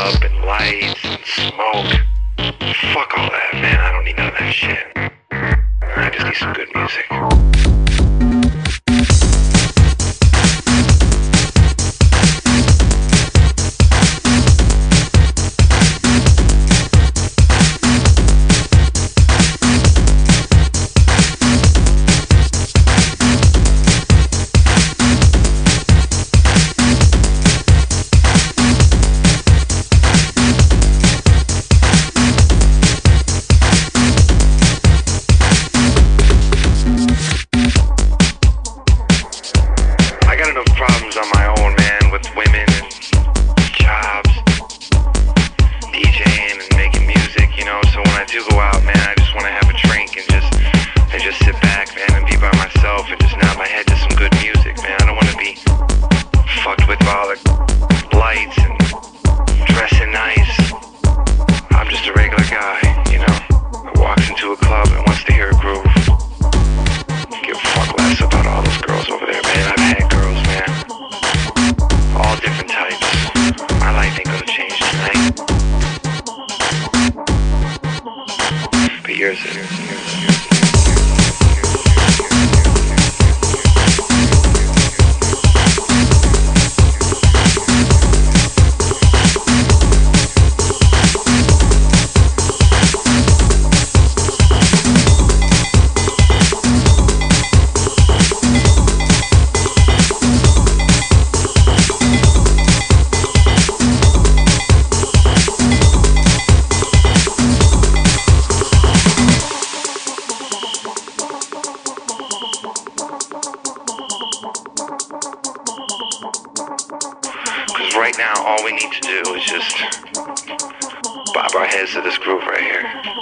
club and lights and smoke. Fuck all that, man. I don't need none of that shit. I just need some good music. Problems on my own, man, with women and jobs, DJing and making music, you know. So when I do go out, man, I just want to have a drink and just sit back, man, and be by myself and just nod my head to some good music, man. I don't want to be fucked with all the lights and dressing nice. I'm just a regular guy, you know, who walks into a club and wants to hear a groove. Give a fuck less about all those girls over there, man. I've had girls, man. All different types. My life ain't gonna change tonight. But yours is. Because right now, all we need to do is just bob our heads to this groove right here.